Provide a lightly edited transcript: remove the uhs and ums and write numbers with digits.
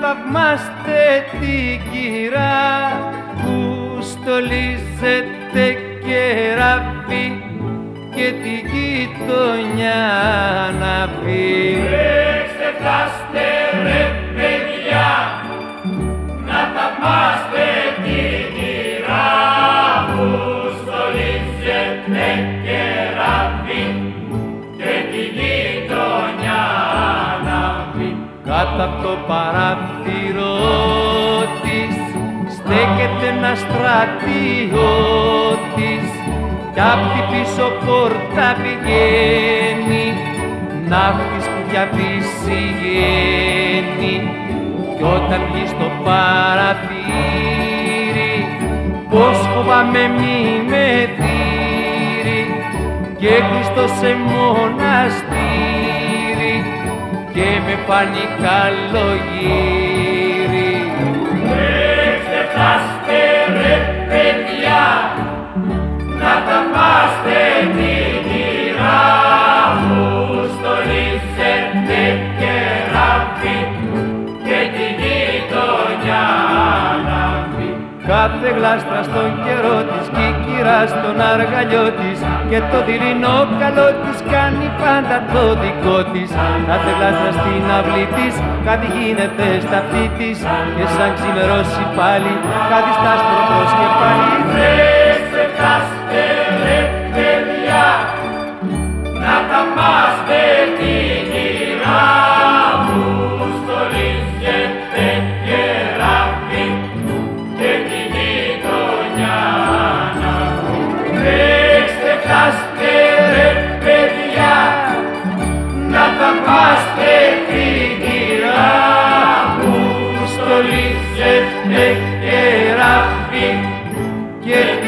θαυμάστε την κυρά που στολίζεται κεράφι και τη γειτονιά να πει. Τρέξτε, φτάστε ρε παιδιά, να θαυμάστε την κυρά που στολίζεται κεράφι και τη γειτονιά να πει. Κάτω από το παράθυρο της στέκεται ένα στρατιώτης κι απ' την πίσω πόρτα πηγαίνει ναύτης που διαβυσιγαίνει κι όταν βγει στο παραθύρι πως φοβάμαι μη με δείρει και κλειστό σε μοναστήρι και με φάνει καλογύρι. Τρέξτε, φτάστε ρε παιδιά, να θαυμάστε την κυρά που στολίζεται κεράφι και τη γειτονιά να πει. Κάθε γλάστρα στον καιρό της κι η κυρά στον αργαλιό της και το δειλινό καλό της κάνει πάντα το δικό της. Κάθε γλάστρα στην αυλή της κάτι γίνεται στα αυτή της και σαν ξημερώσει πάλι κάτι στα άσπρο σκεφάλι. Τρέξτε, φτάστε ρε παιδιά, να θαυμάστε την κυρά που στολίζεται κεράφι και τη γειτονιά να πει. Τρέξτε, φτάστε ρε παιδιά, να θαυμάστε την κυρά που στολίζεται κεράφι και